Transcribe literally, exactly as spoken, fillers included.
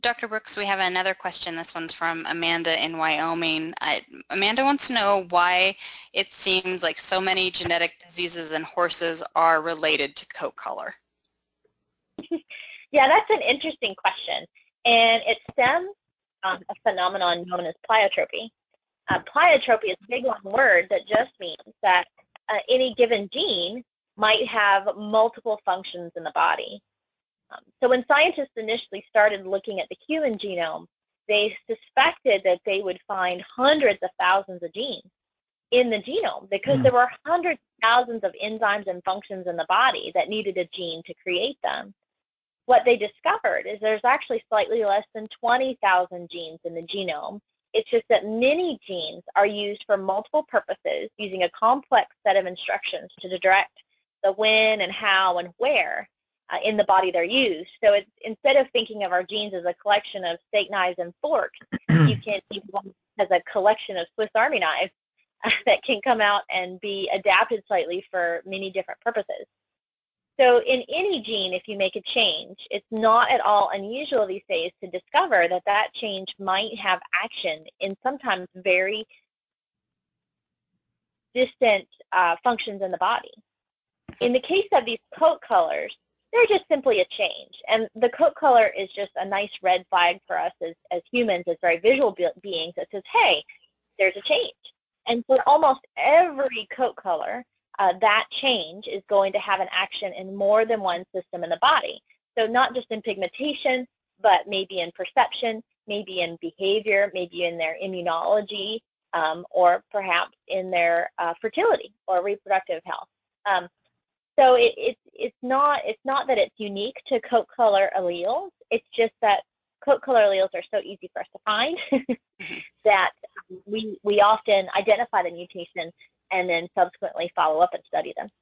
Doctor Brooks, we have another question. This one's from Amanda in Wyoming. I, Amanda wants to know why it seems like so many genetic diseases in horses are related to coat color. Yeah, that's an interesting question, and it stems from a phenomenon known as pleiotropy. Uh, pleiotropy is a big long word that just means that uh, any given gene might have multiple functions in the body. Um, so when scientists initially started looking at the human genome, they suspected that they would find hundreds of thousands of genes in the genome because there were hundreds of thousands of enzymes and functions in the body that needed a gene to create them. What they discovered is there's actually slightly less than twenty thousand genes in the genome. It's just that many genes are used for multiple purposes using a complex set of instructions to direct the when and how and where uh, in the body they're used. So it's, instead of thinking of our genes as a collection of steak knives and forks, you can think of them as a collection of Swiss Army knives that can come out and be adapted slightly for many different purposes. So in any gene, if you make a change, it's not at all unusual these days to discover that that change might have action in sometimes very distant uh, functions in the body. In the case of these coat colors, they're just simply a change. And the coat color is just a nice red flag for us as, as humans, as very visual be beings that says, hey, there's a change. And for almost every coat color, uh, that change is going to have an action in more than one system in the body. So not just in pigmentation, but maybe in perception, maybe in behavior, maybe in their immunology, um, or perhaps in their uh, fertility or reproductive health. Um, so it, it, it's, not, it's not that it's unique to coat color alleles. It's just that coat color alleles are so easy for us to find that we, we often identify the mutation and then subsequently follow up and study them.